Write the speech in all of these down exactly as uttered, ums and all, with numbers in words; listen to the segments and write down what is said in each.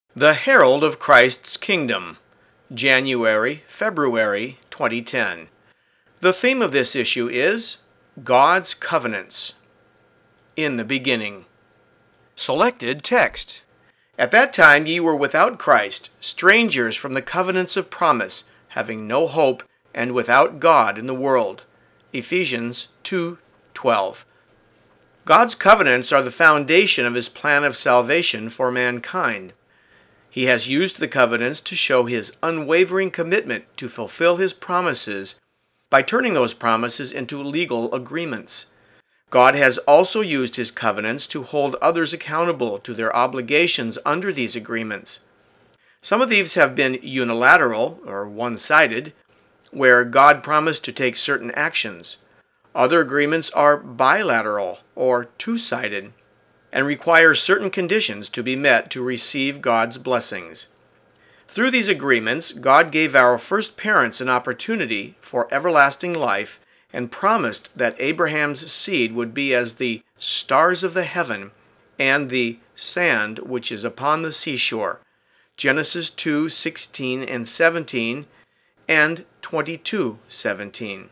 The Herald of Christ's Kingdom, January, February twenty ten. The theme of this issue is God's Covenants. In the beginning. Selected text. At that time ye were without Christ, strangers from the covenants of promise, having no hope, and without God in the world. Ephesians two twelve. God's covenants are the foundation of His plan of salvation for mankind. He has used the covenants to show His unwavering commitment to fulfill His promises by turning those promises into legal agreements. God has also used His covenants to hold others accountable to their obligations under these agreements. Some of these have been unilateral, or one-sided, where God promised to take certain actions. Other agreements are bilateral, or two-sided, and require certain conditions to be met to receive God's blessings. Through these agreements, God gave our first parents an opportunity for everlasting life and promised that Abraham's seed would be as the stars of the heaven and the sand which is upon the seashore. Genesis two sixteen and seventeen and twenty-two seventeen.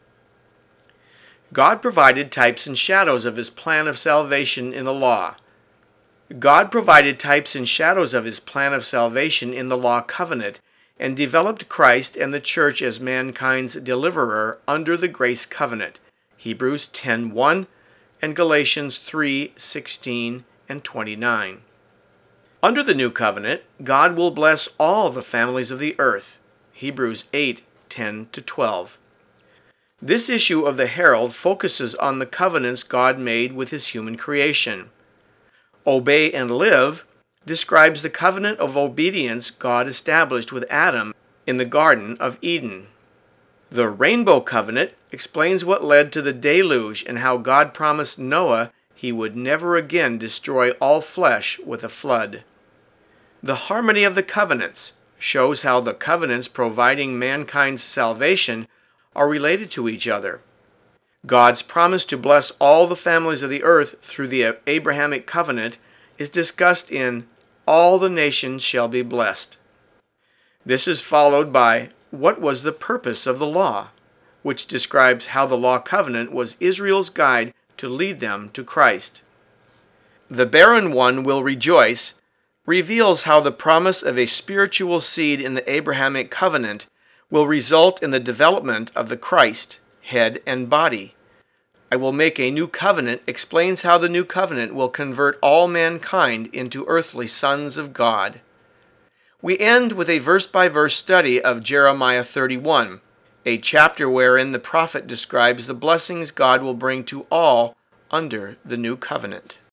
God provided types and shadows of His plan of salvation in the law. God provided types and shadows of His plan of salvation in the law covenant and developed Christ and the church as mankind's deliverer under the grace covenant. Hebrews ten one and Galatians three sixteen and twenty-nine. Under the new covenant, God will bless all the families of the earth. Hebrews eight ten to twelve. This issue of the Herald focuses on the covenants God made with His human creation. Obey and Live describes the covenant of obedience God established with Adam in the Garden of Eden. The Rainbow Covenant explains what led to the deluge and how God promised Noah he would never again destroy all flesh with a flood. The Harmony of the Covenants shows how the covenants providing mankind's salvation are related to each other. God's promise to bless all the families of the earth through the Abrahamic covenant is discussed in All the Nations Shall Be Blessed. This is followed by What Was the Purpose of the Law, which describes how the law covenant was Israel's guide to lead them to Christ. The Barren One Will Rejoice reveals how the promise of a spiritual seed in the Abrahamic covenant will result in the development of the Christ, head and body. I Will Make a New Covenant explains how the new covenant will convert all mankind into earthly sons of God. We end with a verse-by-verse study of Jeremiah thirty-one, a chapter wherein the prophet describes the blessings God will bring to all under the new covenant.